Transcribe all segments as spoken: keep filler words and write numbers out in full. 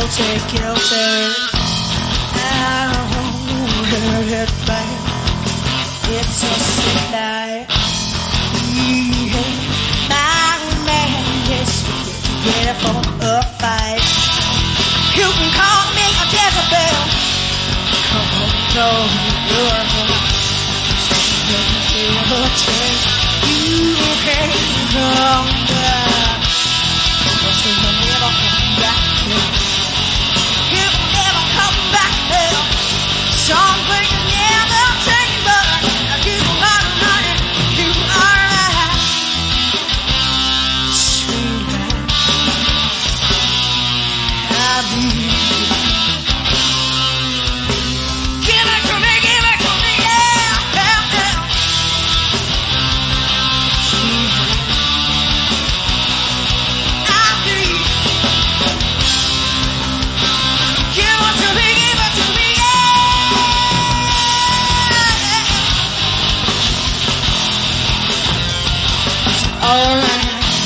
guilty, guilty. Oh, hurt it bad. It's a sick night. My man is ready for a fight. You can call me a Jezebel. Come on, go your home. You can't come back. Cause you will never come back. You will never come back now. Something you never change, but you are running. You are right. Sweetheart, I need you. Give it to me, give it to me, yeah, yeah, yeah. Sweetheart, I need you. Give it to me, give it to me, yeah, yeah. Alright.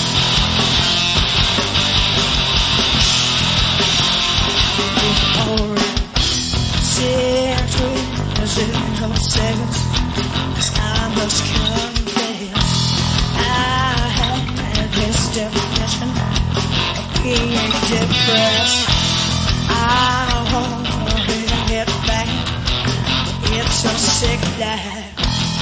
Zero seconds, 'cause I must confess I have had this definition of being depressed. I wanna get back. It's a sick life.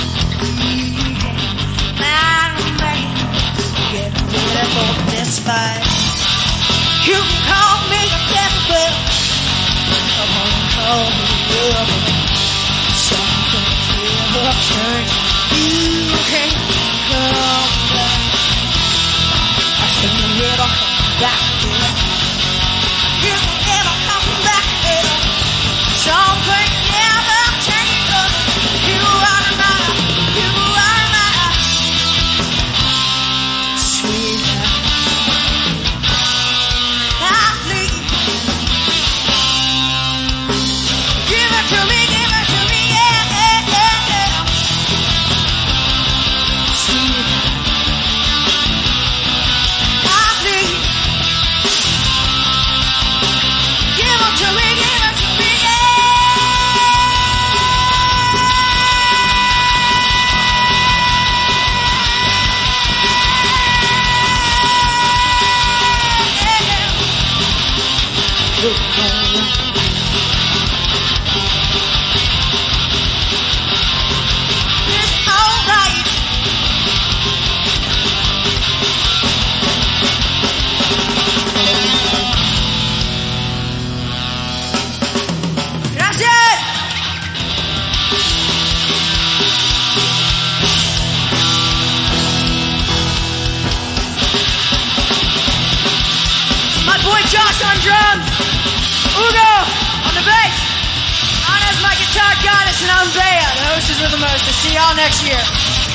My man, get ready for this fight. You can call me a Jezebel. Come on, call me a something will turn. You can't come back. I said you never come back here. You never come back here. Something never changes. You are mine. You are mine. Sweetheart, I plead. Give it to me, give it to me, yeah, yeah, yeah, yeah. Sweetheart, I plead. Give it to me, give it to me, yeah. It's alright. Gracias. My boy Josh on drums, Ugo on the bass, Anna's my guitar goddess, and I'm Bea, the hostess with the most. See y'all next year.